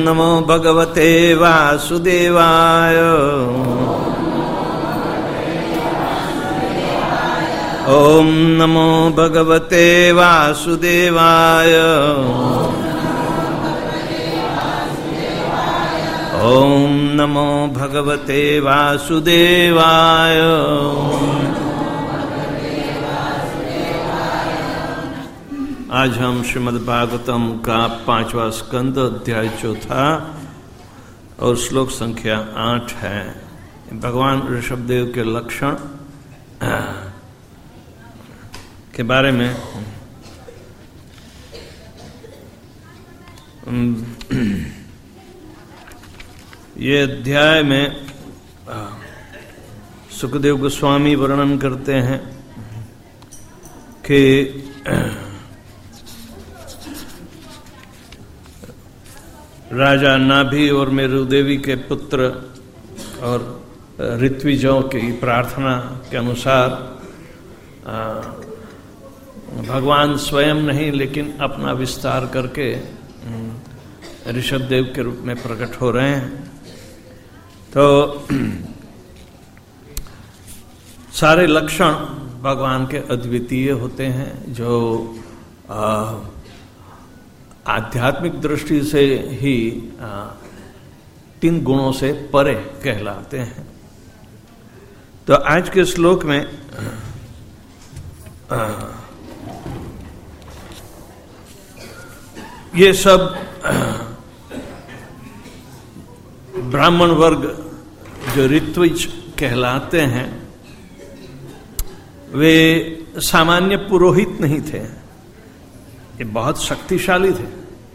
नमो भगवते वासुदेवाय। ओम नमो भगवते वासुदेवाय। ओम नमो भगवते वासुदेवाय। आज हम श्रीमद् भागवतम का 5वां स्कंद अध्याय 4 और श्लोक संख्या 8 है। भगवान ऋषभदेव के लक्षण के बारे में ये अध्याय में सुखदेव गोस्वामी वर्णन करते हैं कि राजा नाभि और मेरुदेवी के पुत्र और ऋत्विजों की प्रार्थना के अनुसार भगवान स्वयं नहीं लेकिन अपना विस्तार करके ऋषभदेव के रूप में प्रकट हो रहे हैं। तो सारे लक्षण भगवान के अद्वितीय होते हैं जो आध्यात्मिक दृष्टि से ही 3 गुणों से परे कहलाते हैं। तो आज के श्लोक में ये सब ब्राह्मण वर्ग जो ऋत्विज कहलाते हैं वे सामान्य पुरोहित नहीं थे, ये बहुत शक्तिशाली थे।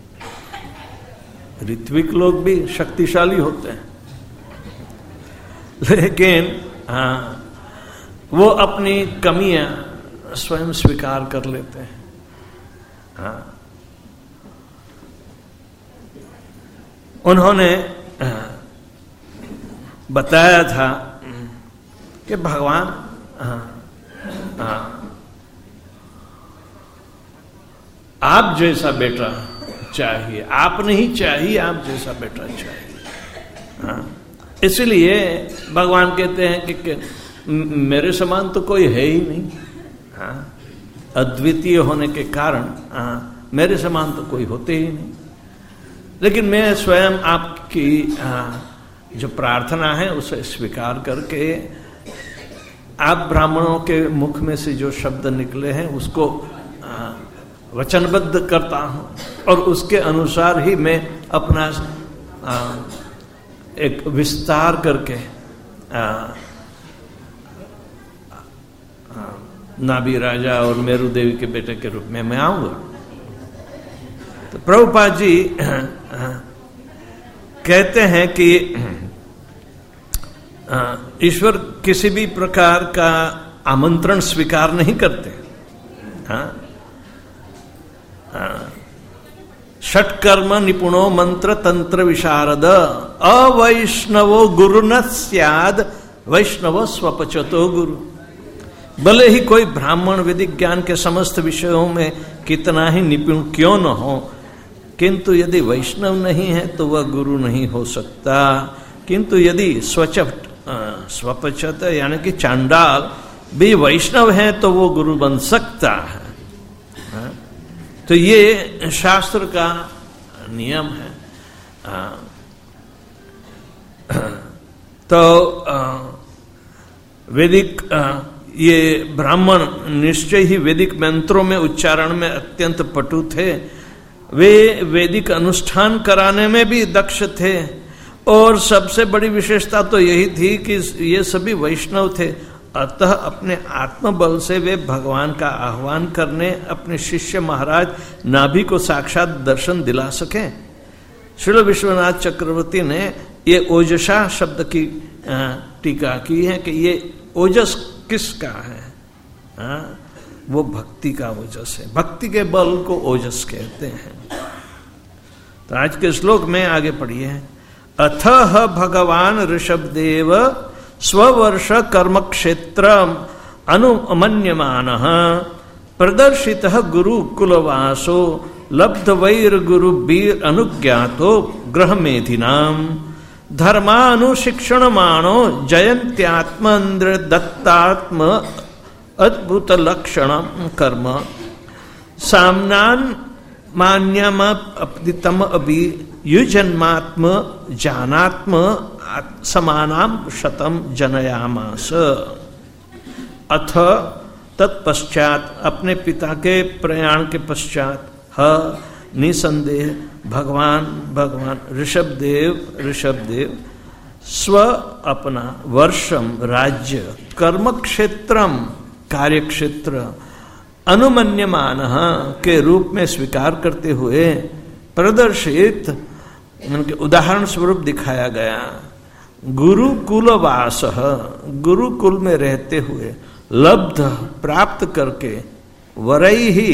ऋत्विक लोग भी शक्तिशाली होते हैं, लेकिन वो अपनी कमियां स्वयं स्वीकार कर लेते हैं। उन्होंने बताया था कि भगवान आप जैसा बेटा चाहिए, आप नहीं चाहिए, आप जैसा बेटा चाहिए। इसलिए भगवान कहते हैं कि मेरे समान तो कोई है ही नहीं। अद्वितीय होने के कारण मेरे समान तो कोई होते ही नहीं, लेकिन मैं स्वयं आपकी जो प्रार्थना है उसे स्वीकार करके आप ब्राह्मणों के मुख में से जो शब्द निकले हैं उसको वचनबद्ध करता हूं और उसके अनुसार ही मैं अपना एक विस्तार करके नाभि राजा और मेरु देवी के बेटे के रूप में मैं आऊंगा। तो प्रभुपाद जी कहते हैं कि ईश्वर किसी भी प्रकार का आमंत्रण स्वीकार नहीं करते। षट्कर्म निपुणो मंत्र तंत्र विशारद अवैष्णवो गुरु न स्याद वैष्णव स्वपचतो गुरु। भले ही कोई ब्राह्मण वैदिक ज्ञान के समस्त विषयों में कितना ही निपुण क्यों न हो, किंतु यदि वैष्णव नहीं है तो वह गुरु नहीं हो सकता। किंतु यदि स्वपचत यानी कि चांडाल भी वैष्णव है तो वो गुरु बन सकता है। तो ये शास्त्र का नियम है। तो वैदिक ये ब्राह्मण निश्चय ही वैदिक मंत्रों में उच्चारण में अत्यंत पटु थे। वे वैदिक अनुष्ठान कराने में भी दक्ष थे और सबसे बड़ी विशेषता तो यही थी कि ये सभी वैष्णव थे। अतः अपने आत्मबल से वे भगवान का आह्वान करने अपने शिष्य महाराज नाभि को साक्षात दर्शन दिला सके। श्रील विश्वनाथ चक्रवर्ती ने ये ओजसा शब्द की टीका की है कि ये ओजस किसका है? वो भक्ति का ओजस है। भक्ति के बल को ओजस कहते हैं। तो आज के श्लोक में आगे पढ़िए। अथः भगवान ऋषभदेव स्ववर्ष कर्म क्षेत्र अनुमन्यमानः प्रदर्शितः गुरुकुलवासो लब्ध वैर गुरु बीर अनुज्ञातो ग्रह मेधिनाम धर्मानुशिक्षण माणो जयंत्यात्मन्द्र दत्तात्म अद्भुत लक्षण कर्म सामनान मान्यम अपदितम अभि युजन्मात्म जानात्म समानाम शतम जनयामास। अथ तत्पश्चात अपने पिता के प्रयाण के पश्चात निसंदेह भगवान ऋषभदेव स्व अपना वर्षम राज्य कर्म क्षेत्रम कार्य क्षेत्र अनुमन्यमान के रूप में स्वीकार करते हुए प्रदर्शित उनके उदाहरण स्वरूप दिखाया गया। गुरुकुलवास गुरुकुल में रहते हुए लब्ध प्राप्त करके वरई ही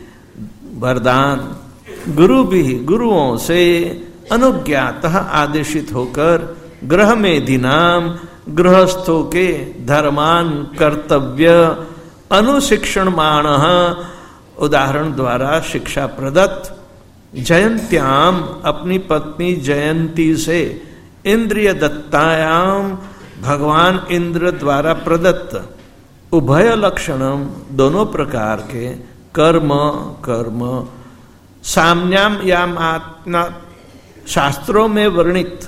वरदान गुरु भी गुरुओं से अनुज्ञात आदेशित होकर ग्रह में दिनाम गृहस्थों के धर्मान कर्तव्य अनुशिक्षणमाण उदाहरण द्वारा शिक्षा प्रदत्त जयंत्याम अपनी पत्नी जयंती से इंद्रिय दत्तायाम भगवान इंद्र द्वारा प्रदत्त उभय लक्षणम दोनों प्रकार के कर्म साम्याम या शास्त्रों में वर्णित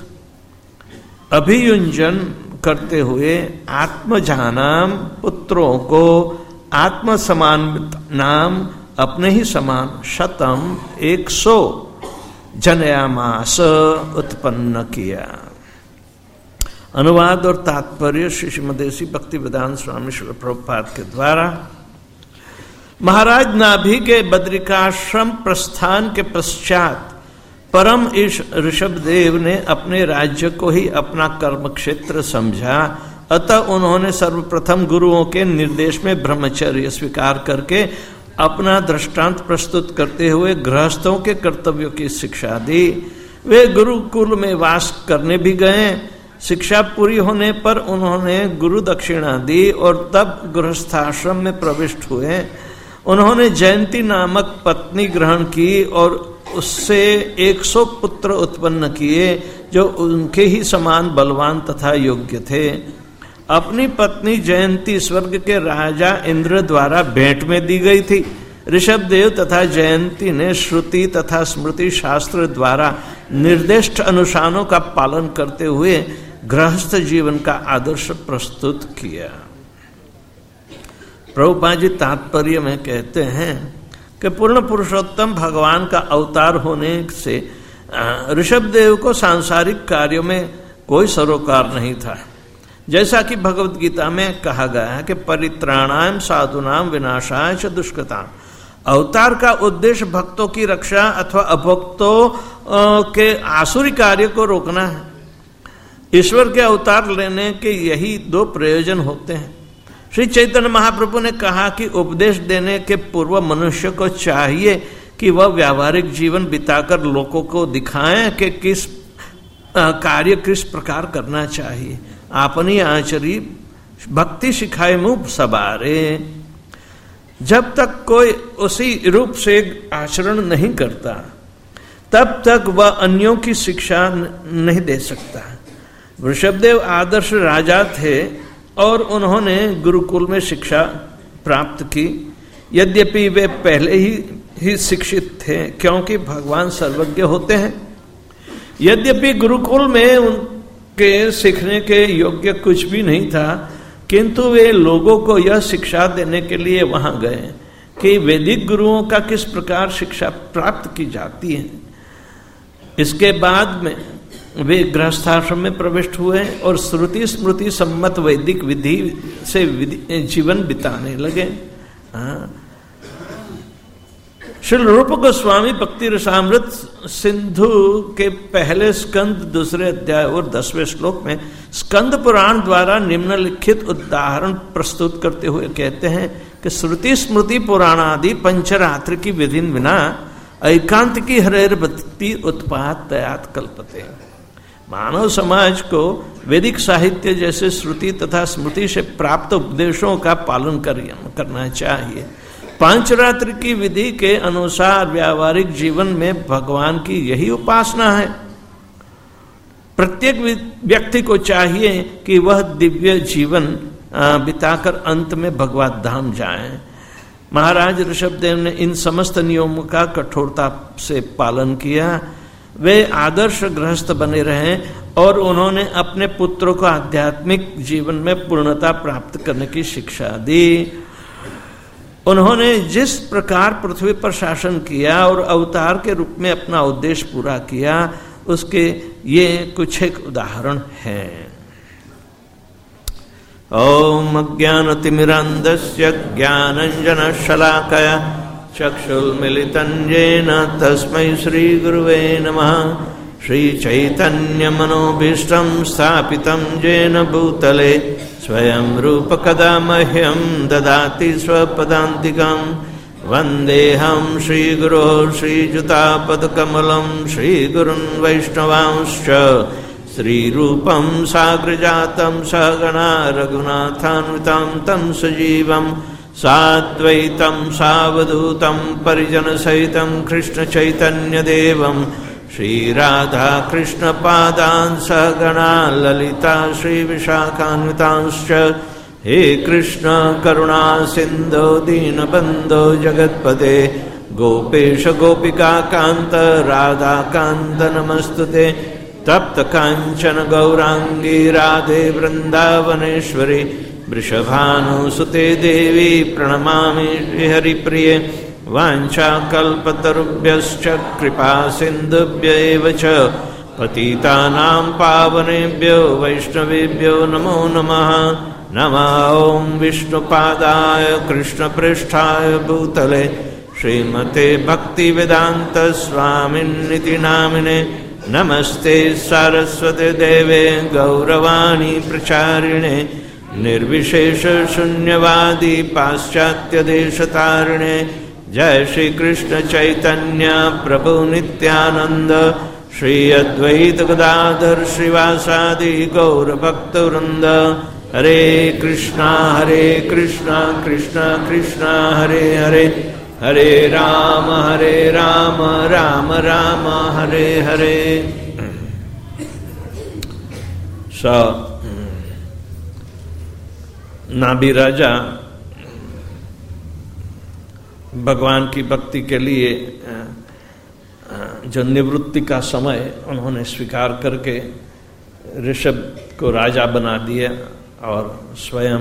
अभियुंजन करते हुए आत्मजानाम पुत्रों को आत्म समान नाम अपने ही समान शतम 100 जनयामास उत्पन्न किया। अनुवाद और तात्पर्य श्री श्रीमदेसी भक्ति वेदांत स्वामी श्री प्रभुपाद के द्वारा। महाराज नाभि के बद्रिकाश्रम प्रस्थान के पश्चात परम ईश ऋषभदेव ने अपने राज्य को ही अपना कर्म क्षेत्र समझा। अतः उन्होंने सर्वप्रथम गुरुओं के निर्देश में ब्रह्मचर्य स्वीकार करके अपना दृष्टांत प्रस्तुत करते हुए गृहस्थों के कर्तव्यों की शिक्षा दी। वे गुरुकुल में वास करने भी गए। शिक्षा पूरी होने पर उन्होंने गुरु दक्षिणा दी और तब गृहस्थाश्रम में प्रविष्ट हुए। उन्होंने जयंती नामक पत्नी ग्रहण की और उससे 100 पुत्र उत्पन्न किए जो उनके ही समान बलवान तथा योग्य थे। अपनी पत्नी जयंती स्वर्ग के राजा इंद्र द्वारा भेंट में दी गई थी। ऋषभदेव तथा जयंती ने श्रुति तथा स्मृति शास्त्र द्वारा निर्दिष्ट अनुष्ठानों का पालन करते हुए गृहस्थ जीवन का आदर्श प्रस्तुत किया। प्रभुपाद जी तात्पर्य में कहते हैं कि पूर्ण पुरुषोत्तम भगवान का अवतार होने से ऋषभदेव को सांसारिक कार्यों में कोई सरोकार नहीं था। जैसा कि भगवत गीता में कहा गया है कि परित्राणाय साधुनाम विनाशाय च दुष्कृताम। अवतार का उद्देश्य भक्तों की रक्षा अथवा अभक्तों के आसुरी कार्य को रोकना है। ईश्वर के अवतार लेने के यही 2 प्रयोजन होते हैं। श्री चैतन्य महाप्रभु ने कहा कि उपदेश देने के पूर्व मनुष्य को चाहिए कि वह व्यावहारिक जीवन बिताकर लोगों को दिखाएं कि किस कार्य किस प्रकार करना चाहिए। आपनी आचरी भक्ति सिखाए मुँह सबारे। जब तक कोई उसी रूप से आचरण नहीं करता तब तक वह अन्यों की शिक्षा नहीं दे सकता। ऋषभदेव आदर्श राजा थे और उन्होंने गुरुकुल में शिक्षा प्राप्त की। यद्यपि वे पहले ही शिक्षित थे क्योंकि भगवान सर्वज्ञ होते हैं। यद्यपि गुरुकुल में उनके सीखने के योग्य कुछ भी नहीं था, किंतु वे लोगों को यह शिक्षा देने के लिए वहां गए कि वैदिक गुरुओं का किस प्रकार शिक्षा प्राप्त की जाती है। इसके बाद में वे गृहस्थाश्रम में प्रविष्ट हुए और श्रुति स्मृति सम्मत वैदिक विधि से जीवन बिताने लगे। श्री रूप गोस्वामी भक्ति रसामृत सिंधु के पहले स्कंद 2 अध्याय और 10वें श्लोक में स्कंद पुराण द्वारा निम्नलिखित उदाहरण प्रस्तुत करते हुए कहते हैं कि श्रुति स्मृति पुराण आदि पंचरात्र की विधि बिना एकांत की हरेर भक्ति उत्पाद तयात कल्पते। मानव समाज को वैदिक साहित्य जैसे श्रुति तथा स्मृति से प्राप्त उपदेशों का पालन करना चाहिए। पांचरात्र की विधि के अनुसार व्यावहारिक जीवन में भगवान की यही उपासना है। प्रत्येक व्यक्ति को चाहिए कि वह दिव्य जीवन बिताकर अंत में भगवत धाम जाए। महाराज ऋषभदेव ने इन समस्त नियमों का कठोरता से पालन किया। वे आदर्श गृहस्थ बने रहे और उन्होंने अपने पुत्रों को आध्यात्मिक जीवन में पूर्णता प्राप्त करने की शिक्षा दी। उन्होंने जिस प्रकार पृथ्वी पर शासन किया और अवतार के रूप में अपना उद्देश्य पूरा किया, उसके ये कुछ एक उदाहरण हैं। ओम अज्ञानतिमिरान्धस्य ज्ञानाञ्जनशलाकया चक्षुर्मिलितं येन तस्मै श्रीगुरुवे नमः। श्रीचैतन्यमनोभीष्टं स्थापितं येन भूतले स्वयं रूप कदा मह्यं ददाति स्वपदान्तिकं। वन्देऽहं श्रीगुरो श्रीयुतापदकमलं श्रीगुरुन् वैष्णवांश्च श्रीरूपं साग्रजातं सहगणा रघुनाथान्वितं तं सजीवं साद्वैतं सावधूतं परिजनसहितं कृष्णचैतन्यदेवं श्रीराधाकृष्णपादान् सहगणा ललिता श्रीविशाखान्वितांश्च। हे कृष्ण करुणा सिन्धो दीनबन्धो जगत्पते गोपेश गोपिकान्त राधाकान्त नमस्तुते। तप्त कांचन गौरांगी राधे वृंदावनेश्वरी वृषभानुसुते देवी प्रणमामि हरिप्रिये। वाञ्छाकल्पतरुभ्यश्च कृपा सिन्धुभ्य एव च पतितानां पावनेभ्यो वैष्णवेभ्यो नमो नमः। नमः ओं विष्णुपादाय कृष्णपृष्ठाय भूतले श्रीमते भक्तिवेदान्त स्वामिन्निति नामिने। नमस्ते सारस्वते देवे गौरवाणी प्रचारिणे निर्विशेष शून्यवादी पाश्चात्य देशतारिणे। जय श्री कृष्ण चैतन्य प्रभु नित्यानंद श्री अद्वैत गदाधर श्रीवासादि गौर भक्तवृंद। हरे कृष्णा कृष्णा कृष्णा हरे हरे हरे राम राम राम हरे हरे। नाभि राजा भगवान की भक्ति के लिए जो निवृत्ति का समय उन्होंने स्वीकार करके ऋषभ को राजा बना दिया और स्वयं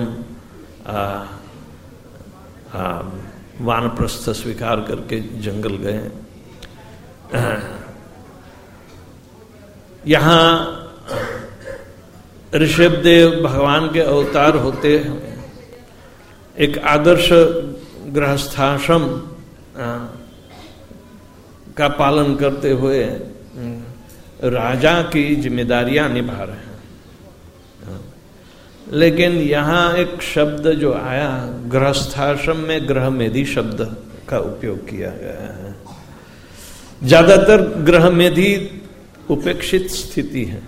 वानप्रस्थ स्वीकार करके जंगल गए। यहाँ ऋषभदेव भगवान के अवतार होते एक आदर्श गृहस्थाश्रम का पालन करते हुए राजा की जिम्मेदारियां निभा रहे हैं। लेकिन यहाँ एक शब्द जो आया गृहस्थाश्रम में गृहमेधी शब्द का उपयोग किया गया है। ज्यादातर गृहमेधी उपेक्षित स्थिति है।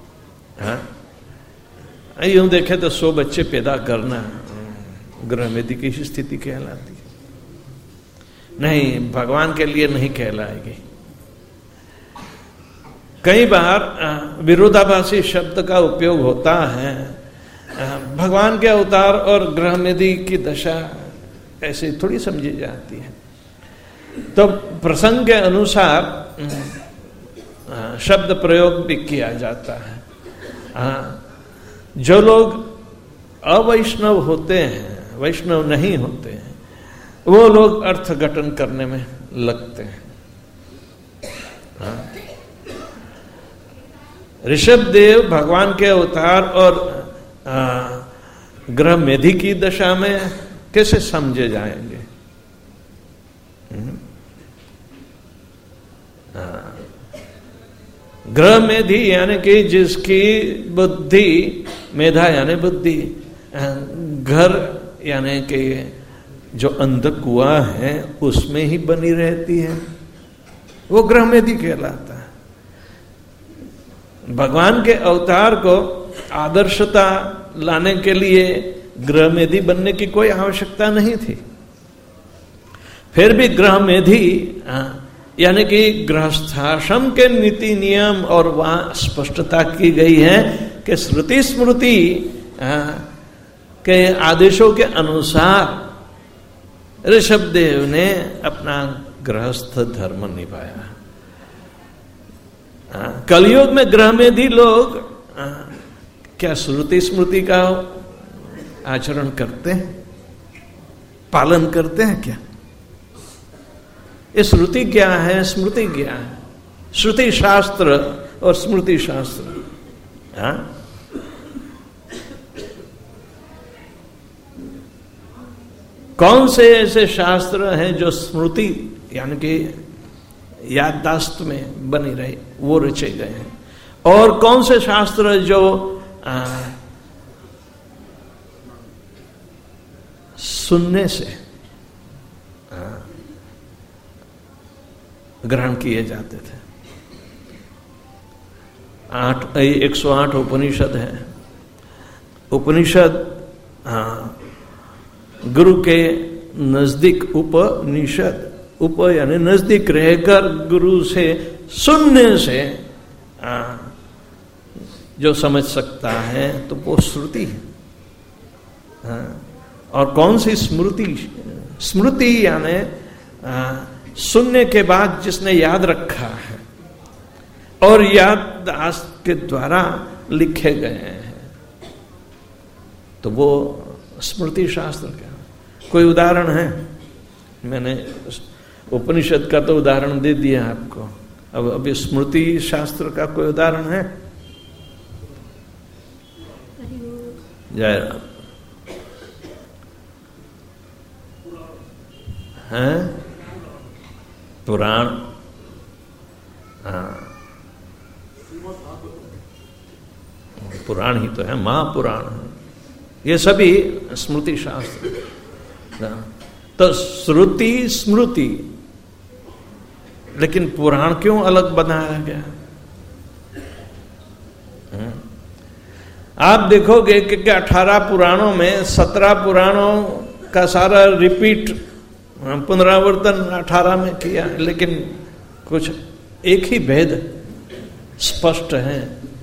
यूं देखे तो 100 बच्चे पैदा करना गृहमेधी की ही स्थिति कहलाती है। नहीं, भगवान के लिए नहीं कहलाएगी। कई बार विरोधाभासी शब्द का उपयोग होता है। भगवान के अवतार और गृहमेधी की दशा ऐसे थोड़ी समझी जाती है। तो प्रसंग के अनुसार शब्द प्रयोग भी किया जाता है। जो लोग अवैष्णव होते हैं, वैष्णव नहीं होते हैं, वो लोग अर्थघटन करने में लगते हैं। ऋषभदेव भगवान के अवतार और गृहमेधी की दशा में कैसे समझे जाएंगे? गृहमेधी यानी कि जिसकी बुद्धि, मेधा यानी बुद्धि, घर यानी कि जो अंधकुआं है उसमें ही बनी रहती है, वो गृहमेधी कहलाता है। भगवान के अवतार को आदर्शता लाने के लिए गृहमेधी बनने की कोई आवश्यकता नहीं थी। फिर भी ग्रह मेधी यानी कि गृहस्थाश्रम के नीति नियम और वहां स्पष्टता की गई है कि श्रुति स्मृति के आदेशों के अनुसार ऋषभदेव ने अपना गृहस्थ धर्म निभाया। कलयुग में ग्रह मेधी लोग क्या श्रुति स्मृति का आचरण करते हैं, पालन करते हैं क्या? ये श्रुति क्या है, स्मृति क्या है? श्रुति शास्त्र और स्मृति शास्त्र। कौन से ऐसे शास्त्र हैं जो स्मृति यानी कि याददाश्त में बनी रही, वो रचे गए हैं, और कौन से शास्त्र जो सुनने से ग्रहण किए जाते थे। 108 उपनिषद है। उपनिषद गुरु के नजदीक, उपनिषद उप यानी नजदीक रहकर गुरु से सुनने से जो समझ सकता है तो वो श्रुति है। और कौन सी स्मृति? स्मृति यानी सुनने के बाद जिसने याद रखा है और याददाश्त के द्वारा लिखे गए हैं, तो वो स्मृति शास्त्र क्या? कोई उदाहरण है? मैंने उपनिषद का तो उदाहरण दे दिया आपको, अब अभी स्मृति शास्त्र का कोई उदाहरण है? जय राम। हैं? पुराण, पुराण ही तो है, महापुराण है, ये सभी स्मृति शास्त्र। तो श्रुति स्मृति, लेकिन पुराण क्यों अलग बनाया गया? आप देखोगे कि 18 पुराणों में 17 पुराणों का सारा रिपीट, पुनरावर्तन 18 में किया, लेकिन कुछ एक ही भेद स्पष्ट है।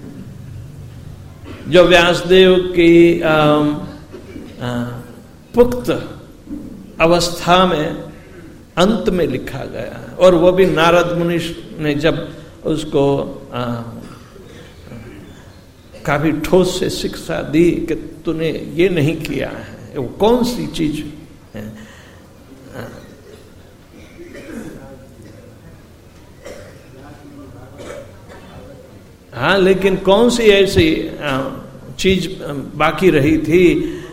जो व्यासदेव की पुख्त अवस्था में अंत में लिखा गया है, और वो भी नारद मुनि ने जब उसको काफी ठोस से शिक्षा दी कि तूने ये नहीं किया है, वो कौन सी चीज है? हाँ, लेकिन कौन सी ऐसी चीज बाकी रही थी?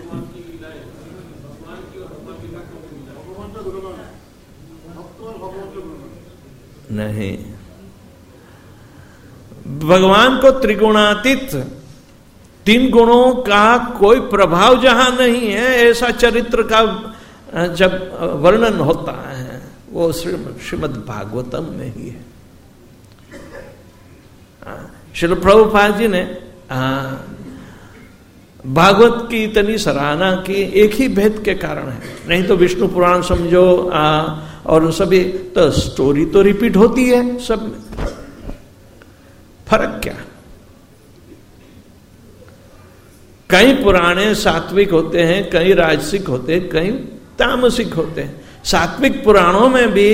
नहीं, भगवान को त्रिगुणातीत, 3 गुणों का कोई प्रभाव जहां नहीं है, ऐसा चरित्र का जब वर्णन होता है वो श्रीमद् भागवतम में ही है। श्रील प्रभुपाद जी ने भागवत की इतनी सराहना की एक ही भेद के कारण है, नहीं तो विष्णु पुराण समझो और सभी तो स्टोरी तो रिपीट होती है सब में, फर्क क्या? कई पुराणे सात्विक होते हैं, कई राजसिक होते हैं, कई तामसिक होते हैं। सात्विक पुराणों में भी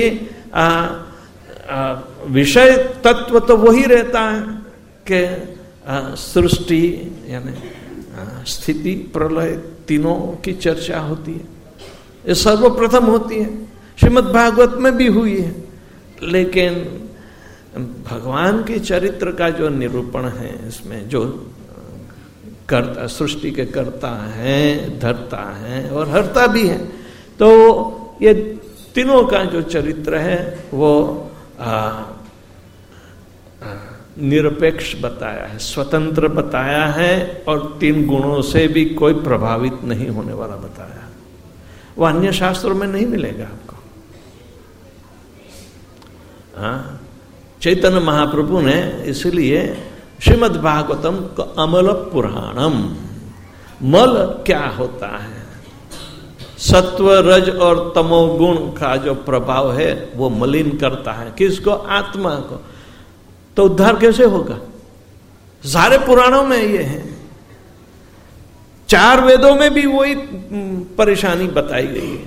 विषय तत्व तो वही रहता है कि सृष्टि यानी स्थिति प्रलय तीनों की चर्चा होती है, ये सर्वप्रथम होती है, श्रीमद् भागवत में भी हुई है। लेकिन भगवान के चरित्र का जो निरूपण है, इसमें जो कर्ता, सृष्टि के कर्ता है, धरता है और हरता भी है, तो ये तीनों का जो चरित्र है वो निरपेक्ष बताया है, स्वतंत्र बताया है, और 3 गुणों से भी कोई प्रभावित नहीं होने वाला बताया। वो अन्य शास्त्रों में नहीं मिलेगा आपको। चैतन्य महाप्रभु ने इसलिए श्रीमद् भागवतम को अमल पुराणम, मल क्या होता है, सत्व रज और तमोगुण का जो प्रभाव है वो मलिन करता है किसको? आत्मा को। तो उद्धार कैसे होगा? सारे पुराणों में ये है, 4 वेदों में भी वही परेशानी बताई गई है।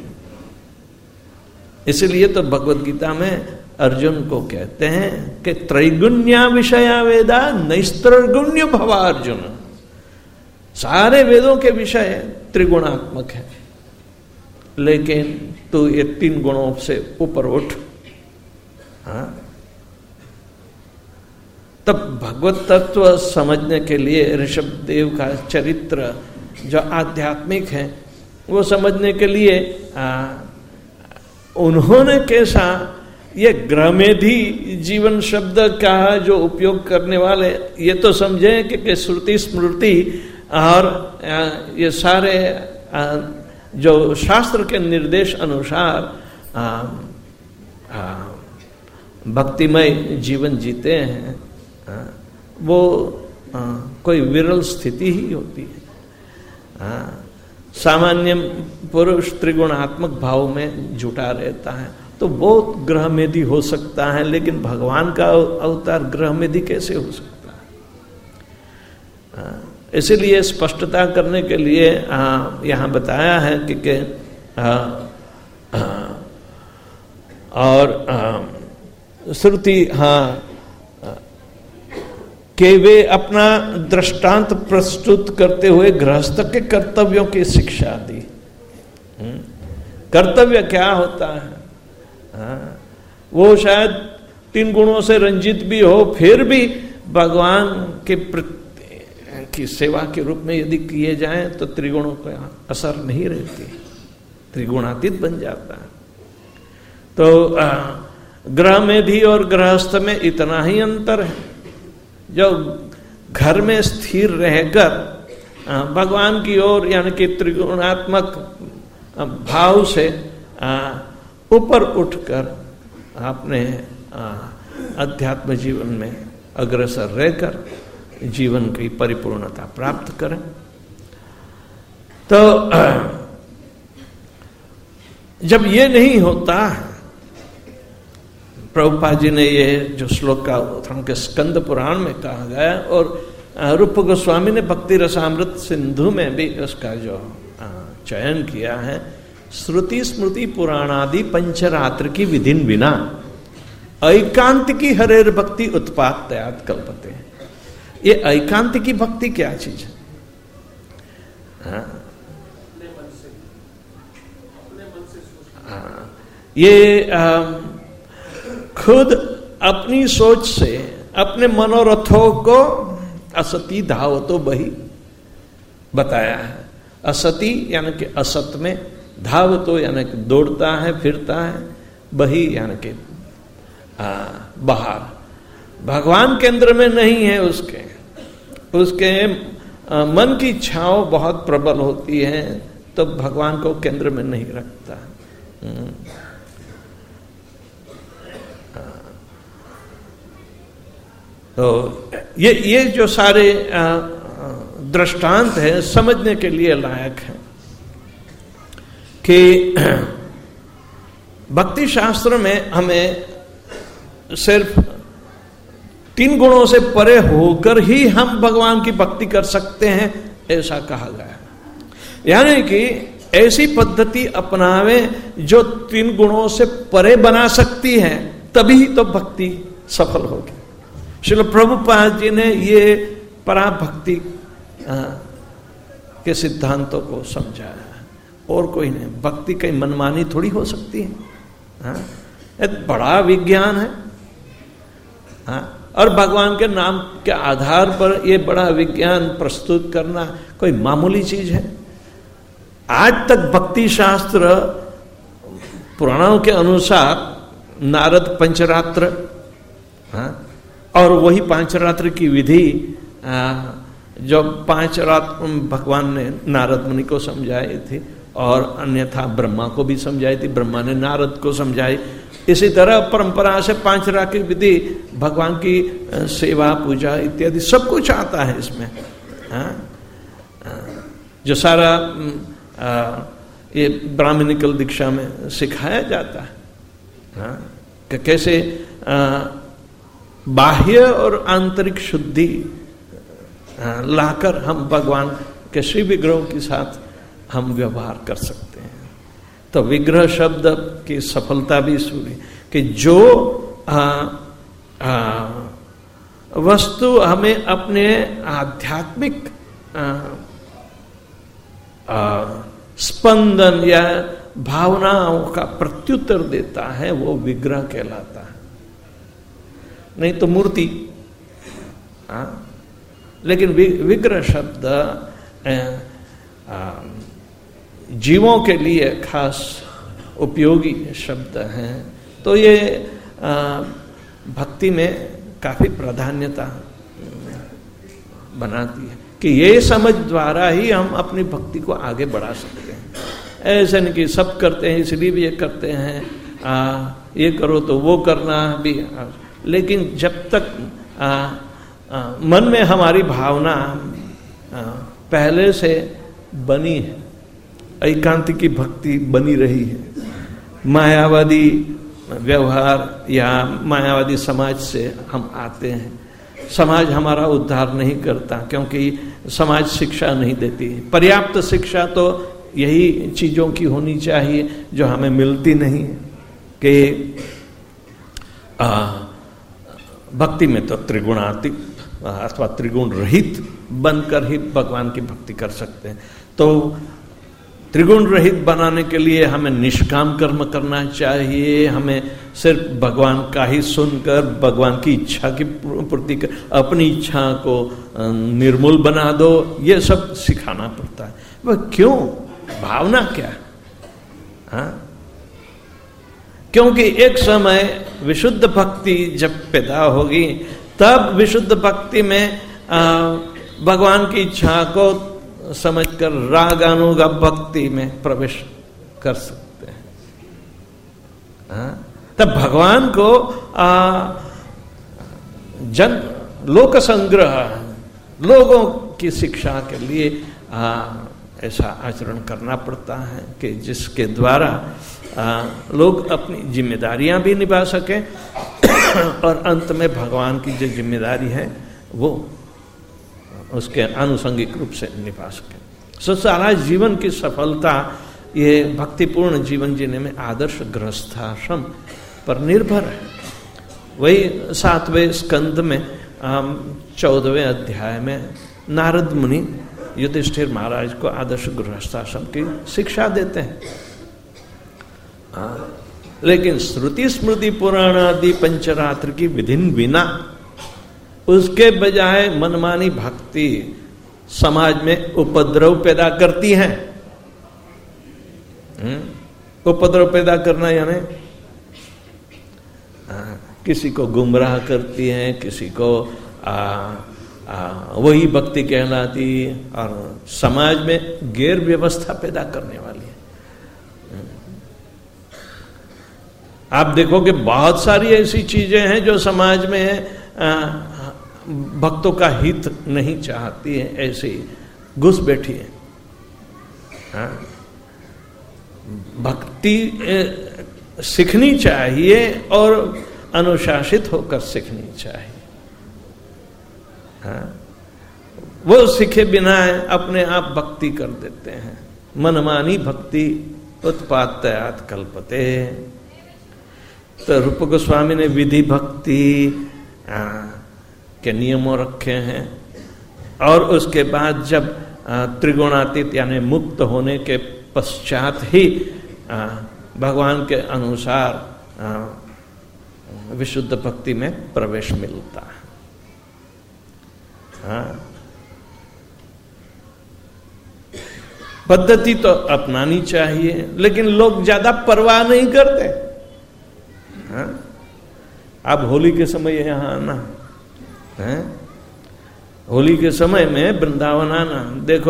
इसलिए तो भगवत गीता में अर्जुन को कहते हैं कि त्रैगुण्या विषया वेदा नैस्त्रगुण्य भवा अर्जुन। सारे वेदों के विषय त्रिगुणात्मक है, लेकिन तू ये 3 गुणों से ऊपर उठ। हाँ, तब भगवत तत्व समझने के लिए ऋषभ देव का चरित्र जो आध्यात्मिक है वो समझने के लिए उन्होंने कैसा ये ग्रहमेधी जीवन शब्द का जो उपयोग करने वाले ये तो समझे कि श्रुति स्मृति और ये सारे जो शास्त्र के निर्देश अनुसार भक्तिमय जीवन जीते हैं, वो कोई विरल स्थिति ही होती है। सामान्य पुरुष त्रिगुणात्मक भाव में जुटा रहता है तो बहुत ग्रहमेधी हो सकता है, लेकिन भगवान का अवतार ग्रहमेधी कैसे हो सकता है? इसीलिए स्पष्टता करने के लिए यहाँ बताया है कि और श्रुति कि वे अपना दृष्टांत प्रस्तुत करते हुए गृहस्थ के कर्तव्यों की शिक्षा दी। कर्तव्य क्या होता है? वो शायद 3 गुणों से रंजित भी हो, फिर भी भगवान के की सेवा के रूप में यदि किए जाए तो त्रिगुणों का असर नहीं रहती, त्रिगुणातीत बन जाता है। तो ग्रह में भी और गृहस्थ में इतना ही अंतर है। जो घर में स्थिर रहकर भगवान की ओर यानी कि त्रिगुणात्मक भाव से ऊपर उठकर अपने अध्यात्म जीवन में अग्रसर रहकर जीवन की परिपूर्णता प्राप्त करें। तो जब ये नहीं होता, प्रभुपाद जी ने ये जो श्लोक का उदाहरण के स्कंद पुराण में कहा गया और रूप गोस्वामी ने भक्ति रसामृत सिंधु में भी उसका जो चयन किया है, श्रुति स्मृति पुराणादि पंचरात्र की विधिन बिना ऐकांत की हरेर भक्ति उत्पादयात कल्पते। ये ऐकांत की भक्ति क्या चीज है? ये खुद अपनी सोच से अपने मनोरथों को असती धावतो बही बताया है। असती यानी कि असत में, धावतो यानी कि दौड़ता है फिरता है, बही यानी कि बाहर, भगवान केंद्र में नहीं है। उसके मन की इच्छाओं बहुत प्रबल होती है तो भगवान को केंद्र में नहीं रखता। तो ये जो सारे दृष्टांत है समझने के लिए लायक है कि भक्ति शास्त्र में हमें सिर्फ 3 गुणों से परे होकर ही हम भगवान की भक्ति कर सकते हैं ऐसा कहा गया है। यानी कि ऐसी पद्धति अपनावे जो 3 गुणों से परे बना सकती है, तभी तो भक्ति सफल होगी। श्रील प्रभुपाद जी ने ये पराभक्ति के सिद्धांतों को समझाया है, और कोई नहीं। भक्ति कई मनमानी थोड़ी हो सकती है, एक बड़ा विज्ञान है। और भगवान के नाम के आधार पर ये बड़ा विज्ञान प्रस्तुत करना कोई मामूली चीज है? आज तक भक्ति शास्त्र पुराणों के अनुसार नारद पंचरात्र और वही 5 रात्र की विधि जो 5 रात भगवान ने नारद मुनि को समझाई थी और अन्यथा ब्रह्मा को भी समझाई थी, ब्रह्मा ने नारद को समझाई। इसी तरह परंपरा से 5 रात की विधि भगवान की सेवा पूजा इत्यादि सब कुछ आता है इसमें। जो सारा ये ब्राह्मणिकल दीक्षा में सिखाया जाता है, हाँ, कि कैसे बाह्य और आंतरिक शुद्धि लाकर हम भगवान के श्री विग्रह के साथ हम व्यवहार कर सकते हैं। तो विग्रह शब्द की सफलता भी इसलिए कि जो वस्तु हमें अपने आध्यात्मिक स्पंदन या भावनाओं का प्रत्युत्तर देता है वो विग्रह कहलाता है, नहीं तो मूर्ति। लेकिन विग्रह शब्द जीवों के लिए खास उपयोगी शब्द हैं। तो ये भक्ति में काफी प्राधान्यता बनाती है कि ये समझ द्वारा ही हम अपनी भक्ति को आगे बढ़ा सकते हैं। ऐसा नहीं कि सब करते हैं इसलिए भी ये करते हैं, ये करो तो वो करना भी। लेकिन जब तक मन में हमारी भावना पहले से बनी है, एकांतिकी भक्ति बनी रही है, मायावादी व्यवहार या मायावादी समाज से हम आते हैं, समाज हमारा उद्धार नहीं करता क्योंकि समाज शिक्षा नहीं देती। पर्याप्त शिक्षा तो यही चीजों की होनी चाहिए जो हमें मिलती नहीं है कि भक्ति में तो त्रिगुणातीत अथवा त्रिगुण रहित बनकर ही भगवान की भक्ति कर सकते हैं। तो त्रिगुण रहित बनाने के लिए हमें निष्काम कर्म करना चाहिए, हमें सिर्फ भगवान का ही सुनकर भगवान की इच्छा की पूर्ति कर अपनी इच्छा को निर्मूल बना दो, ये सब सिखाना पड़ता है। वह क्यों, भावना क्या? हाँ, क्योंकि एक समय विशुद्ध भक्ति जब पैदा होगी तब विशुद्ध भक्ति में भगवान की इच्छा को समझकर रागानुगा भक्ति में प्रवेश कर सकते हैं। तब भगवान को लोक संग्रह, लोगों की शिक्षा के लिए ऐसा आचरण करना पड़ता है कि जिसके द्वारा लोग अपनी जिम्मेदारियां भी निभा सकें और अंत में भगवान की जो जिम्मेदारी है वो उसके आनुषंगिक रूप से निभा सके। सो सारा जीवन की सफलता ये भक्तिपूर्ण जीवन जीने में आदर्श गृहस्थाश्रम पर निर्भर है। वही 7वें स्कंद में 14वें अध्याय में नारद मुनि युधिष्ठिर महाराज को आदर्श गृहस्थाश्रम की शिक्षा देते हैं। लेकिन श्रुति स्मृति पुराण आदि पंचरात्र की विधिन बिना उसके बजाय मनमानी भक्ति समाज में उपद्रव पैदा करती है। उपद्रव पैदा करना यानी किसी को गुमराह करती है, किसी को वही भक्ति कहलाती और समाज में गैर व्यवस्था पैदा करने वाली है। आप देखोगे बहुत सारी ऐसी चीजें हैं जो समाज में भक्तों का हित नहीं चाहती है, ऐसी घुस बैठी है। भक्ति सीखनी चाहिए और अनुशासित होकर सीखनी चाहिए। वो सीखे बिना अपने आप भक्ति कर देते हैं। मनमानी भक्ति उत्पादयात कल्पते। तो रूप गोस्वामी ने विधि भक्ति के नियमों रखे हैं और उसके बाद जब त्रिगुणातीत यानी मुक्त होने के पश्चात ही भगवान के अनुसार विशुद्ध भक्ति में प्रवेश मिलता है। पद्धति तो अपनानी चाहिए लेकिन लोग ज्यादा परवाह नहीं करते। आप होली के समय यहाँ आना है, होली के समय में वृंदावन आना, देखो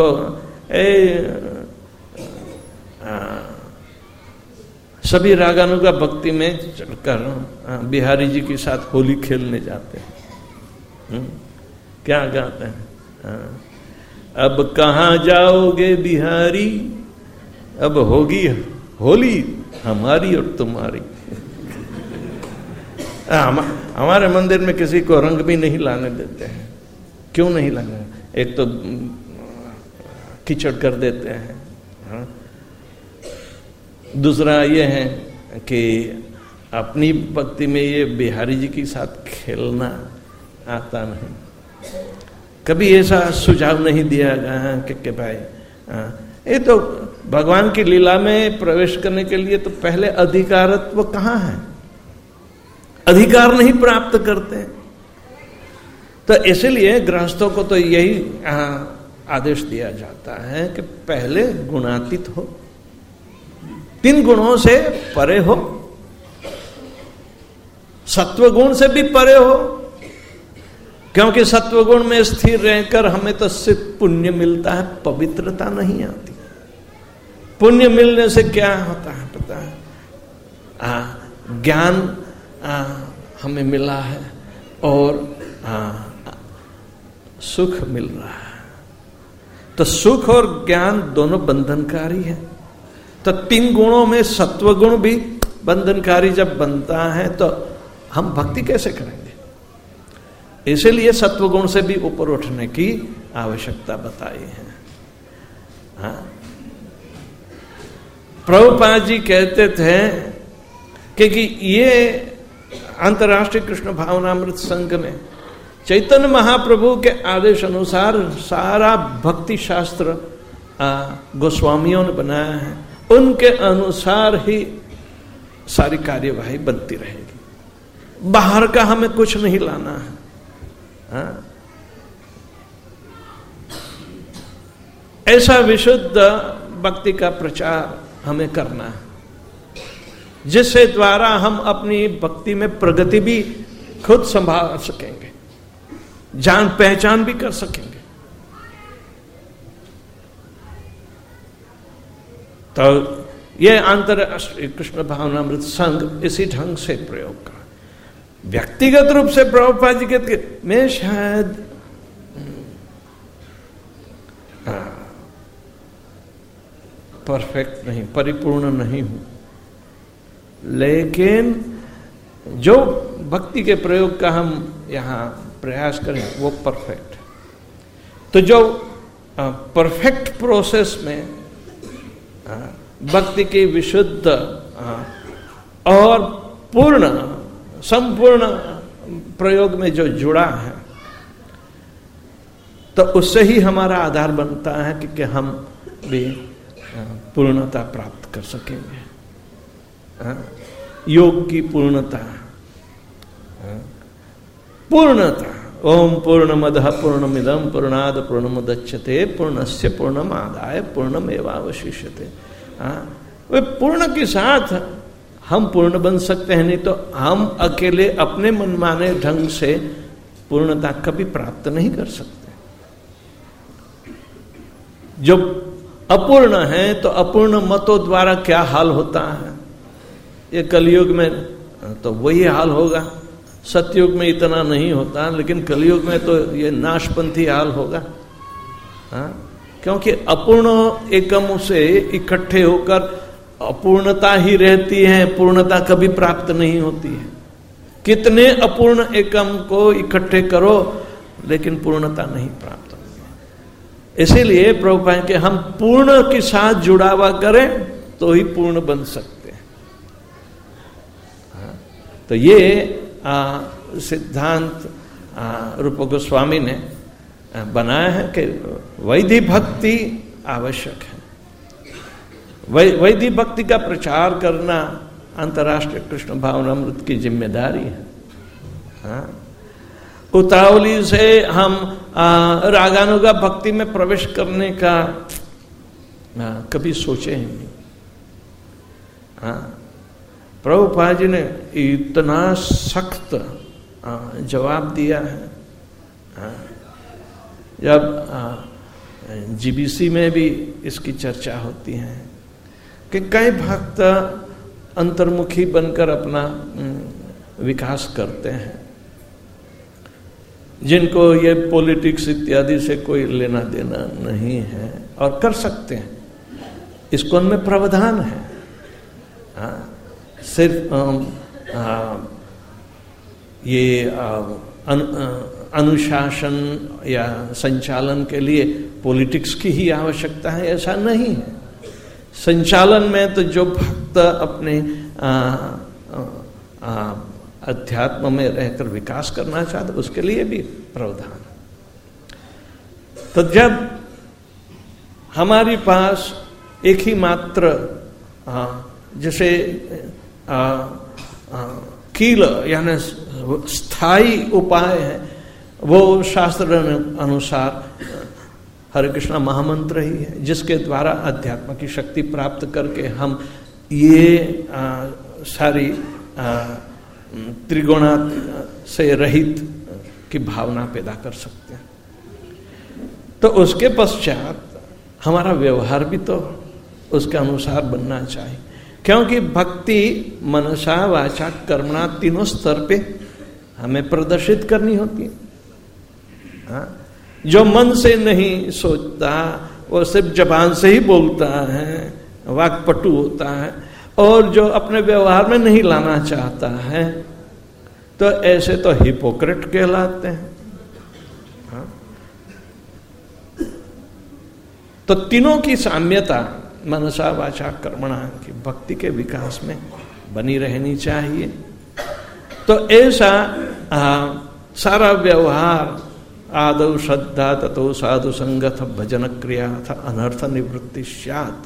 सभी रागानुगा भक्ति में चढ़कर बिहारी जी के साथ होली खेलने जाते हैं। क्या गाते हैं? अब कहाँ जाओगे बिहारी, अब होगी होली हमारी और तुम्हारी। हमारे मंदिर में किसी को रंग भी नहीं लाने देते हैं। क्यों नहीं लाने? एक तो कीचड़ कर देते हैं, हाँ? दूसरा ये है कि अपनी भक्ति में ये बिहारी जी के साथ खेलना आता नहीं। कभी ऐसा सुझाव नहीं दिया गया कि भाई ये तो भगवान की लीला में प्रवेश करने के लिए तो पहले अधिकारत्व कहाँ है? अधिकार नहीं प्राप्त करते। तो इसलिए गृहस्थों को तो यही आदेश दिया जाता है कि पहले गुणातीत हो, 3 गुणों से परे हो, सत्व गुण से भी परे हो, क्योंकि सत्व गुण में स्थिर रहकर हमें तो सिर्फ पुण्य मिलता है, पवित्रता नहीं आती। पुण्य मिलने से क्या होता है पता है? ज्ञान हमें मिला है और सुख मिल रहा है। तो सुख और ज्ञान दोनों बंधनकारी है। तो 3 गुणों में सत्व गुण भी बंधनकारी जब बनता है तो हम भक्ति कैसे करेंगे? इसलिए सत्व गुण से भी ऊपर उठने की आवश्यकता बताई है। हाँ? प्रभुपाद जी कहते थे कि ये अंतर्राष्ट्रीय कृष्ण भावनामृत संघ में चैतन्य महाप्रभु के आदेश अनुसार सारा भक्ति शास्त्र गोस्वामियों ने बनाया है, उनके अनुसार ही सारी कार्यवाही बनती रहेगी। बाहर का हमें कुछ नहीं लाना है। हाँ? ऐसा विशुद्ध भक्ति का प्रचार हमें करना है जिससे द्वारा हम अपनी भक्ति में प्रगति भी खुद संभाल सकेंगे, जान पहचान भी कर सकेंगे। तो यह अंतर्राष्ट्रीय कृष्ण भावनामृत संघ इसी ढंग से प्रयोग कर व्यक्तिगत रूप से प्रभुपाद जी कहते मैं शायद परफेक्ट नहीं, परिपूर्ण नहीं हूं, लेकिन जो भक्ति के प्रयोग का हम यहां प्रयास करें वो परफेक्ट। तो जो परफेक्ट प्रोसेस में भक्ति की विशुद्ध और पूर्ण संपूर्ण प्रयोग में जो जुड़ा है तो उससे ही हमारा आधार बनता है कि हम भी पूर्णता प्राप्त कर सकेंगे। योग की पूर्णता, पूर्णता। ओम पूर्णमदः पूर्णमिदं पूर्णाद पूर्णमुदच्यते पूर्णस्य पूर्णमादाय पूर्णमेवावशिष्यते। वे पूर्ण के साथ हम पूर्ण बन सकते हैं, नहीं तो हम अकेले अपने मनमाने ढंग से पूर्णता कभी प्राप्त नहीं कर सकते। जो अपूर्ण है तो अपूर्ण मतों द्वारा क्या हाल होता है, ये कलयुग में तो वही हाल होगा। सतयुग में इतना नहीं होता, लेकिन कलयुग में तो ये नाशपंथी हाल होगा। क्योंकि अपूर्ण एकम से इकट्ठे होकर अपूर्णता ही रहती है, पूर्णता कभी प्राप्त नहीं होती है। कितने अपूर्ण एकम को इकट्ठे करो लेकिन पूर्णता नहीं प्राप्त होती। इसीलिए प्रभुपाद के हम पूर्ण के साथ जुड़ावा करें तो ही पूर्ण बन सकते हैं। तो ये सिद्धांत रूप गोस्वामी ने बनाया है कि वैदिक भक्ति आवश्यक है। वैदिक भक्ति का प्रचार करना अंतर्राष्ट्रीय कृष्ण भावनामृत की जिम्मेदारी है। उतावली से हम रागानुगा भक्ति में प्रवेश करने का कभी सोचे ही नहीं। प्रभुपाद जी ने इतना सख्त जवाब दिया है। जब जीबीसी में भी इसकी चर्चा होती है कि कई भक्त अंतर्मुखी बनकर अपना विकास करते हैं, जिनको ये पॉलिटिक्स इत्यादि से कोई लेना देना नहीं है और कर सकते हैं, इस्कॉन में प्रावधान है, सिर्फ ये अनुशासन या संचालन के लिए पॉलिटिक्स की ही आवश्यकता है, ऐसा नहीं है। संचालन में तो जो भक्त अपने अध्यात्म में रहकर विकास करना चाहते उसके लिए भी प्रावधान। तो जब हमारे पास एक ही मात्र जैसे कील यानी स्थायी उपाय है, वो शास्त्र अनुसार हरे कृष्णा महामंत्र ही है, जिसके द्वारा अध्यात्म की शक्ति प्राप्त करके हम ये सारी त्रिगुणा से रहित की भावना पैदा कर सकते हैं। तो उसके पश्चात हमारा व्यवहार भी तो उसके अनुसार बनना चाहिए, क्योंकि भक्ति मनसा वाचा कर्मणा तीनों स्तर पे हमें प्रदर्शित करनी होती है। जो मन से नहीं सोचता वो सिर्फ जबान से ही बोलता है, वाक्पटु होता है, और जो अपने व्यवहार में नहीं लाना चाहता है तो ऐसे तो हिपोक्रेट कहलाते हैं। तो तीनों की साम्यता मनसा वाचा कर्मणा की भक्ति के विकास में बनी रहनी चाहिए। तो ऐसा सारा व्यवहार आदौ श्रद्धा ततो साधु संगत भजन क्रिया था अनर्थ निवृत्ति स्यात्,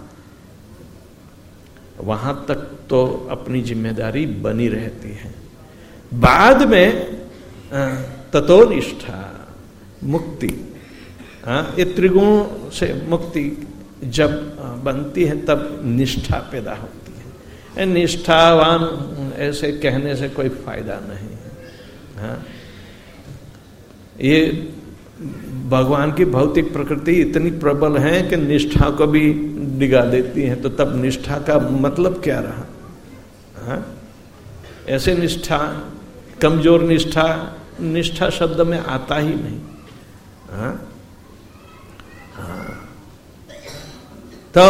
वहां तक तो अपनी जिम्मेदारी बनी रहती है। बाद में ततो निष्ठा मुक्ति, ये त्रिगुण से मुक्ति जब बनती है तब निष्ठा पैदा होती है। निष्ठावान ऐसे कहने से कोई फायदा नहीं है। ये भगवान की भौतिक प्रकृति इतनी प्रबल है कि निष्ठा को भी डिगा देती है, तो तब निष्ठा का मतलब क्या रहा? ऐसे निष्ठा, कमजोर निष्ठा, निष्ठा शब्द में आता ही नहीं। तो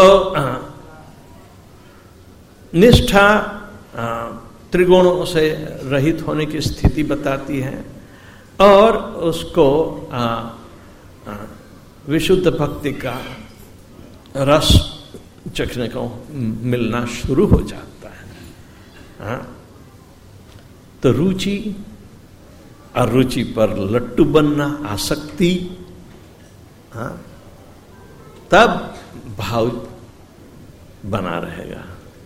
निष्ठा त्रिगुणों से रहित होने की स्थिति बताती है और उसको विशुद्ध भक्ति का रस चखने को मिलना शुरू हो जाता है। तो रुचि, अरुचि पर लट्टू बनना, आसक्ति, तब भाव बना रहेगा।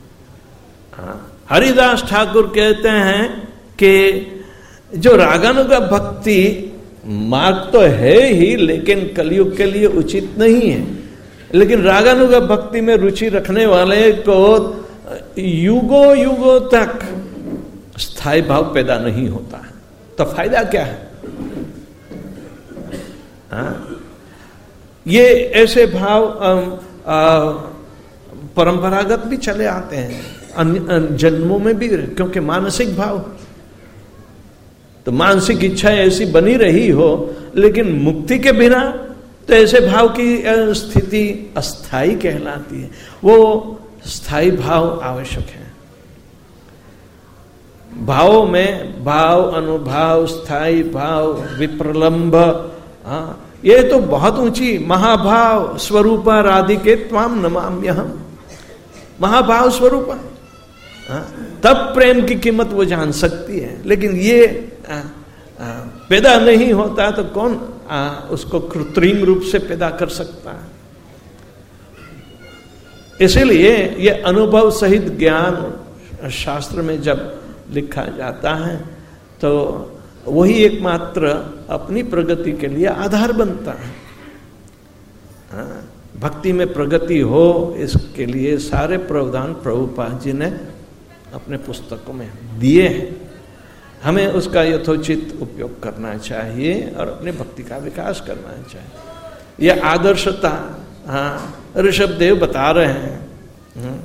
हरिदास ठाकुर कहते हैं कि जो रागानुग भक्ति मार्ग तो है ही, लेकिन कलयुग के लिए उचित नहीं है। लेकिन रागानुग भक्ति में रुचि रखने वाले को युगों युगों तक स्थायी भाव पैदा नहीं होता है, तो फायदा क्या है? ये ऐसे भाव परंपरागत भी चले आते हैं, अन्य जन्मों में भी, क्योंकि मानसिक भाव, तो मानसिक इच्छा ऐसी बनी रही हो, लेकिन मुक्ति के बिना तो ऐसे भाव की स्थिति अस्थाई कहलाती है। वो स्थायी भाव आवश्यक है। भावों में भाव, अनुभाव, स्थायी भाव, विप्रलंब, ये तो बहुत ऊंची महाभाव स्वरूपा राधिके त्वाम नमाम्यहम्, महाभाव स्वरूपा, तब प्रेम की कीमत वो जान सकती है। लेकिन ये पैदा नहीं होता तो कौन उसको कृत्रिम रूप से पैदा कर सकता है? इसीलिए ये अनुभव सहित ज्ञान शास्त्र में जब लिखा जाता है तो वही एकमात्र अपनी प्रगति के लिए आधार बनता है। भक्ति में प्रगति हो, इसके लिए सारे प्रावधान प्रभुपाद जी ने अपने पुस्तकों में दिए हैं। हमें उसका यथोचित उपयोग करना चाहिए और अपनी भक्ति का विकास करना चाहिए। यह आदर्शता ऋषभ देव बता रहे हैं।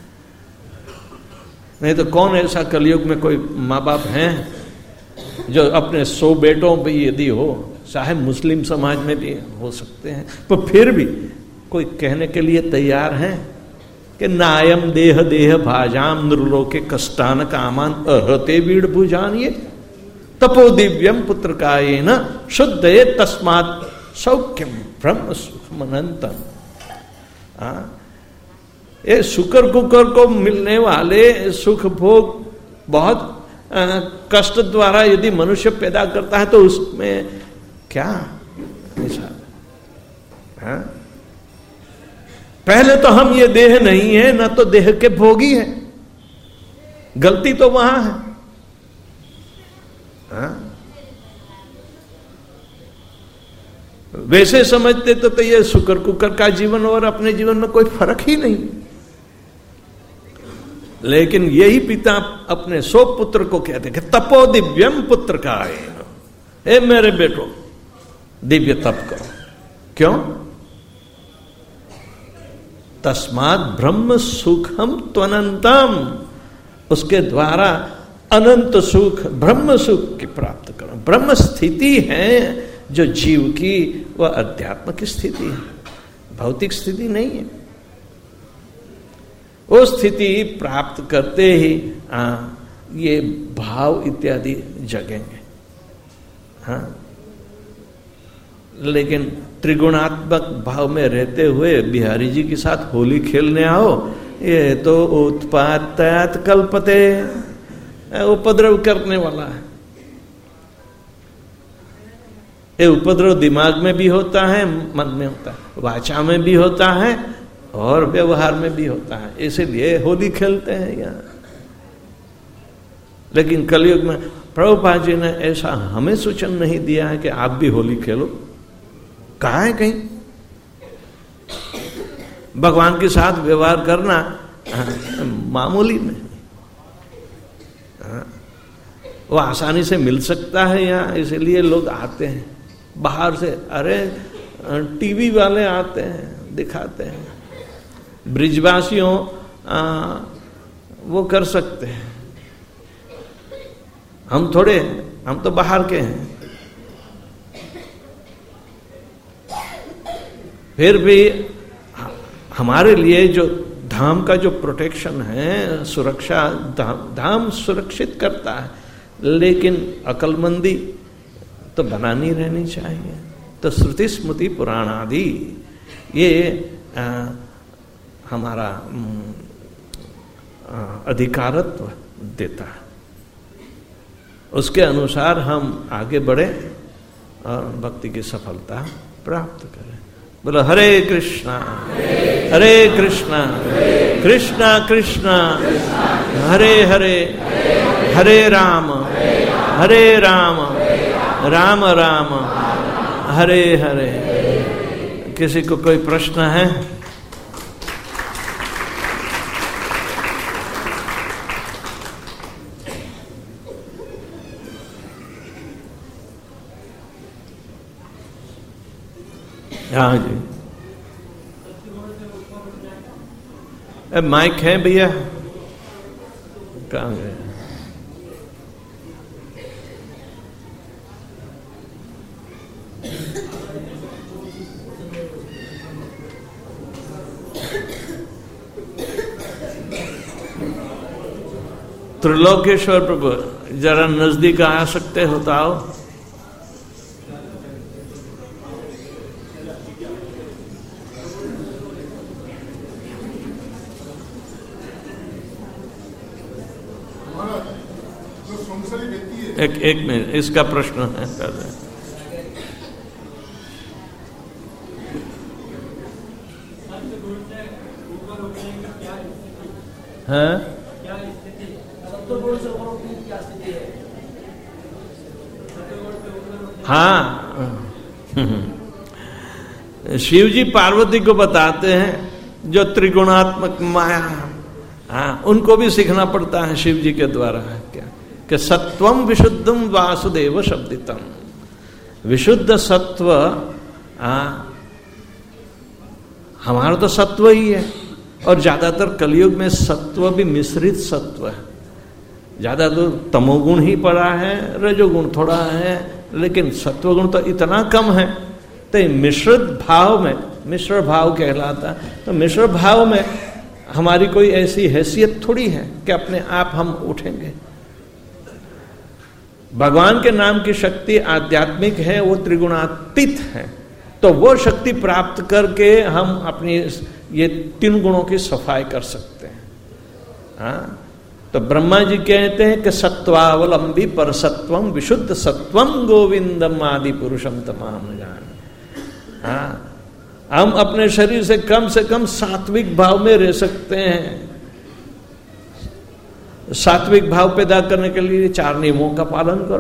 नहीं तो कौन ऐसा कलयुग में कोई माँ बाप हैं जो अपने 100 बेटों पे यदि हो, चाहे मुस्लिम समाज में भी हो सकते हैं, तो फिर भी कोई कहने के लिए तैयार है कि नायम देह देह भाजाम नृलोके कष्टान कामान अहते वीड़ भुजान, ये तपो दिव्यम पुत्र कायेन शुद्धये तस्मात् सौख्यम ब्रह्म सुखम अनंतम। ये शुकर कुकर को मिलने वाले सुख भोग बहुत कष्ट द्वारा यदि मनुष्य पैदा करता है तो उसमें क्या ऐसा? पहले तो हम ये देह नहीं है, ना तो देह के भोगी है, गलती तो वहां है। वैसे समझते तो ये शुकर कुकर का जीवन और अपने जीवन में कोई फर्क ही नहीं। लेकिन यही पिता अपने 100 पुत्र को कहते कि तपो दिव्यम पुत्र का आए, हे मेरे बेटो दिव्य तप करो। क्यों? तस्मात् ब्रह्म सुखम त्वनंतम, उसके द्वारा अनंत सुख ब्रह्म सुख की प्राप्त करो। ब्रह्म स्थिति है जो जीव की, वह अध्यात्म की स्थिति है, भौतिक स्थिति नहीं है। वो स्थिति प्राप्त करते ही ये भाव इत्यादि जगेंगे। हाँ, लेकिन त्रिगुणात्मक भाव में रहते हुए बिहारी जी के साथ होली खेलने आओ, ये तो उत्पात कल्पते, उपद्रव करने वाला है। ये उपद्रव दिमाग में भी होता है, मन में होता है, वाचा में भी होता है और व्यवहार में भी होता है। इसीलिए होली खेलते हैं यहाँ। लेकिन कलयुग में प्रभुपाद जी ने ऐसा हमें सूचन नहीं दिया है कि आप भी होली खेलो। कहाँ है कहीं? भगवान के साथ व्यवहार करना मामूली नहीं, वो आसानी से मिल सकता है यहाँ, इसीलिए लोग आते हैं बाहर से। अरे टीवी वाले आते हैं, दिखाते हैं। ब्रिजवासियों वो कर सकते हैं, हम थोड़े, हम तो बाहर के हैं। फिर भी हमारे लिए जो धाम का जो प्रोटेक्शन है, सुरक्षा, धाम सुरक्षित करता है, लेकिन अकलमंदी तो बनानी रहनी चाहिए। तो श्रुति स्मृति पुराण आदि ये हमारा अधिकारत्व देता है, उसके अनुसार हम आगे बढ़े और भक्ति की सफलता प्राप्त करें। बोलो हरे कृष्णा कृष्णा कृष्णा हरे हरे, हरे राम राम राम हरे हरे। किसी को कोई प्रश्न है? हाँ जी, माइक है भैया? कहाँ गए? त्रिलोकेश्वर प्रभु जरा नजदीक आ सकते हो तो आओ। एक मिनट, इसका प्रश्न है कर रहे हैं। हाँ, शिव जी पार्वती को बताते हैं जो त्रिगुणात्मक माया, हाँ, उनको भी सीखना पड़ता है शिव जी के द्वारा। क्या कि सत्वम विशुद्धम वासुदेव शब्दितम, विशुद्ध सत्व, हमारा तो सत्व ही है, और ज्यादातर कलयुग में सत्व भी मिश्रित सत्व है। ज्यादा तो तमोगुण ही पड़ा है, रजोगुण थोड़ा है, लेकिन सत्वगुण तो इतना कम है। तो मिश्रित भाव में, मिश्र भाव कहलाता है, तो मिश्र भाव में हमारी कोई ऐसी हैसियत थोड़ी है कि अपने आप हम उठेंगे। भगवान के नाम की शक्ति आध्यात्मिक है, वो त्रिगुणातीत है। तो वो शक्ति प्राप्त करके हम अपनी ये 3 गुणों की सफाई कर सकते हैं। हाँ, तो ब्रह्मा जी कहते हैं कि सत्वावलंबी पर सत्वम विशुद्ध सत्वम गोविंदम आदि पुरुषम तमाम जान। हाँ, हम अपने शरीर से कम सात्विक भाव में रह सकते हैं। सात्विक भाव पैदा करने के लिए 4 नियमों का पालन करो।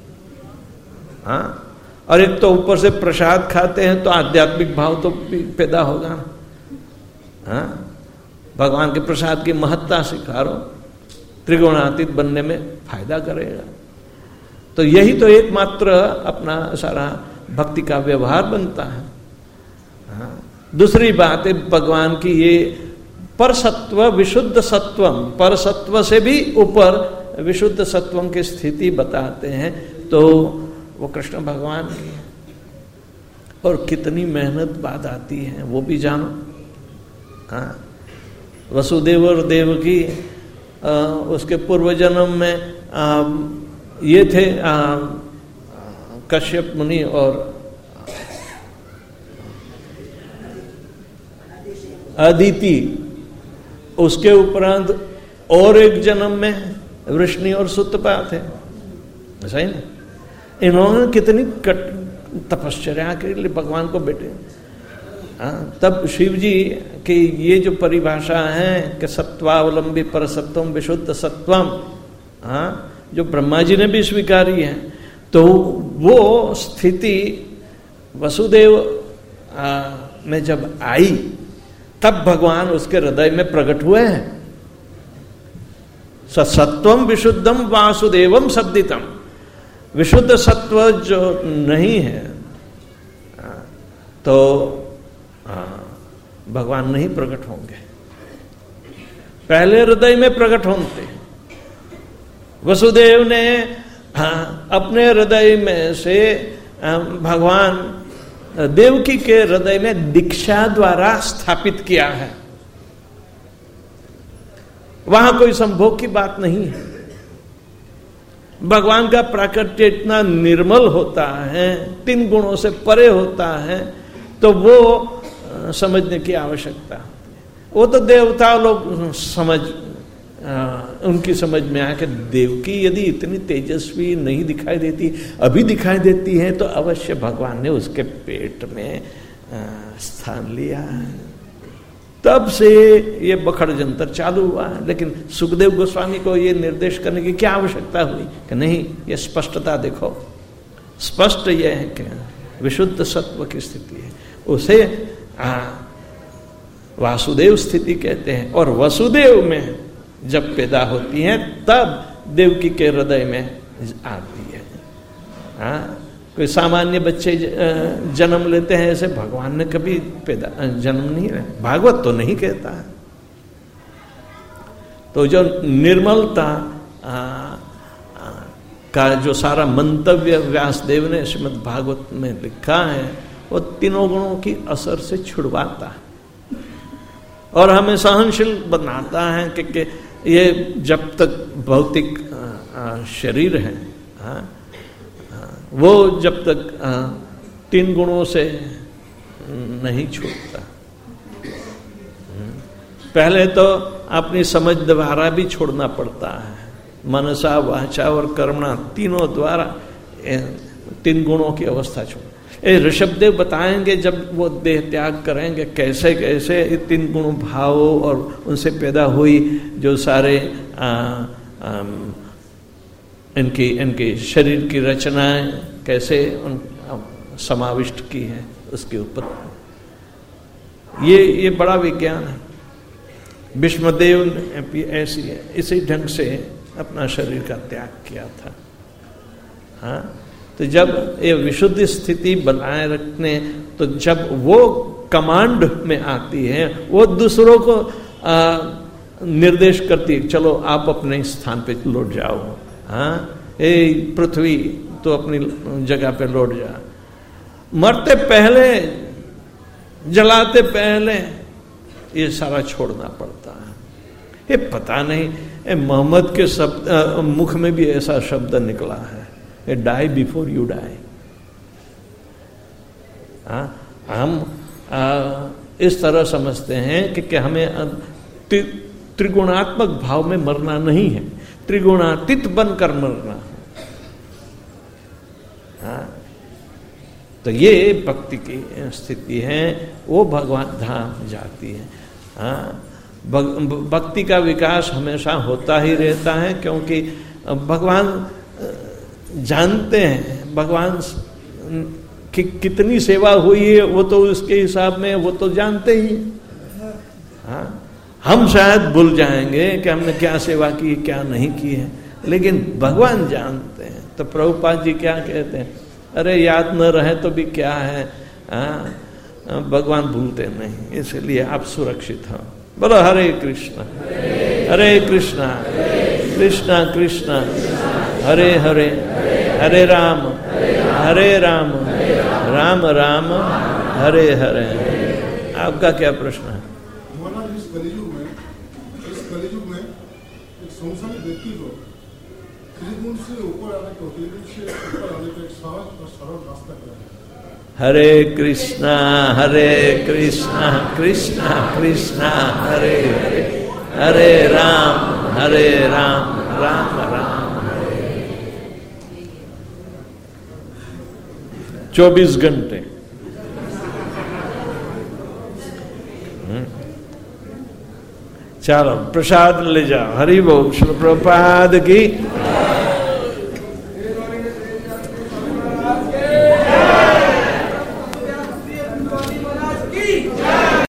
हाँ, और एक तो ऊपर से प्रसाद खाते हैं तो आध्यात्मिक भाव तो पैदा होगा। हाँ, भगवान के प्रसाद की महत्ता स्वीकारो, त्रिगुणातीत बनने में फायदा करेगा। तो यही तो एकमात्र अपना सारा भक्ति का व्यवहार बनता है। हाँ, दूसरी बात है भगवान की ये परसत्व विशुद्ध सत्वम, परसत्व से भी ऊपर विशुद्ध सत्वम की स्थिति बताते हैं। तो वो कृष्ण भगवान की है और कितनी मेहनत बाद आती है वो भी जानो। हाँ, वसुदेव और देवकी उसके पूर्व जन्म में ये थे कश्यप मुनि और अदिति। उसके उपरांत और एक जन्म में वृष्णि और सुतपा थे, सही ना। इन्होंने कितनी तपश्चर्या के लिए भगवान को बेटे। तब शिव जी की ये जो परिभाषा है कि सत्वावलंबी पर सत्वम विशुद्ध सत्वम, जो ब्रह्मा जी ने भी स्वीकारी है, तो वो स्थिति वसुदेव में जब आई तब भगवान उसके हृदय में प्रकट हुए हैं। सत्वम विशुद्धम वासुदेवम सद्दितम, विशुद्ध सत्व जो नहीं है तो भगवान नहीं प्रकट होंगे। पहले हृदय में प्रकट होते। वसुदेव ने अपने हृदय में से भगवान देवकी के हृदय में दीक्षा द्वारा स्थापित किया है। वहां कोई संभोग की बात नहीं है। भगवान का प्राकट्य इतना निर्मल होता है, 3 गुणों से परे होता है, तो वो समझने की आवश्यकता होती है। वो तो देवता लोग उनकी समझ में आया कि देवकी यदि इतनी तेजस्वी नहीं दिखाई देती, अभी दिखाई देती है, तो अवश्य भगवान ने उसके पेट में स्थान लिया। तब से ये बखड़ जंतर चालू हुआ। लेकिन सुखदेव गोस्वामी को ये निर्देश करने की क्या आवश्यकता हुई कि नहीं, ये स्पष्टता देखो। स्पष्ट ये है कि विशुद्ध सत्व की स्थिति है, उसे वासुदेव स्थिति कहते हैं। और वसुदेव में जब पैदा होती हैं तब देवकी के हृदय में आती है। कोई सामान्य बच्चे जन्म लेते हैं, ऐसे भगवान ने कभी जन्म नहीं लिया। भागवत तो नहीं कहता है। तो जो निर्मलता का जो सारा मंतव्य व्यासदेव ने श्रीमद् भागवत में लिखा है, वो 3 गुणों की असर से छुड़वाता है और हमें सहनशील बनाता है कि ये जब तक भौतिक शरीर है, वो जब तक 3 गुणों से नहीं छूटता। पहले तो अपनी समझ द्वारा भी छोड़ना पड़ता है। मनसा वाचा और कर्मणा तीनों द्वारा 3 गुणों की अवस्था छोड़। ऋषभदेव बताएंगे जब वो देह त्याग करेंगे कैसे कैसे 3 गुण भावों और उनसे पैदा हुई जो सारे इनकी शरीर की रचनाएं कैसे उन समाविष्ट की है, उसके ऊपर ये बड़ा विज्ञान है। भीष्मदेव ने ऐसी है, इसी ढंग से अपना शरीर का त्याग किया था। हाँ, तो जब ये विशुद्ध स्थिति बनाए रखने, तो जब वो कमांड में आती है, वो दूसरों को निर्देश करती है, चलो आप अपने स्थान पे लौट जाओ। हाँ, ए पृथ्वी तो अपनी जगह पे लौट जा। मरते पहले, जलाते पहले ये सारा छोड़ना पड़ता है। ये पता नहीं मोहम्मद के शब्द मुख में भी ऐसा शब्द निकला है, ये डाई बिफोर यू डाई। हम इस तरह समझते हैं कि हमें त्रिगुणात्मक भाव में मरना नहीं है, त्रिगुणातीत बनकर मरना है। तो ये भक्ति की स्थिति है, वो भगवान धाम जाती है। भक्ति का विकास हमेशा होता ही रहता है, क्योंकि भगवान जानते हैं भगवान की कितनी सेवा हुई है, वो तो उसके हिसाब में वो तो जानते ही। हम शायद भूल जाएंगे कि हमने क्या सेवा की क्या नहीं की है, लेकिन भगवान जानते हैं। तो प्रभुपाद जी क्या कहते हैं, अरे याद न रहे तो भी क्या है, भगवान भूलते नहीं, इसलिए आप सुरक्षित हो। बोलो हरे कृष्णा कृष्णा कृष्णा हरे हरे, हरे राम राम राम हरे हरे। आपका क्या प्रश्न है? इस कलियुग में एक संसारी व्यक्ति को त्रिगुण से ऊपर आने को, त्रिगुण से ऊपर आने का एक सहज और सरल रास्ता क्या है? हरे कृष्णा कृष्णा कृष्णा हरे हरे, हरे राम राम राम हरे। 24 घंटे। चलो प्रसाद ले जाओ। हरि बोल। श्री प्रभुपाद की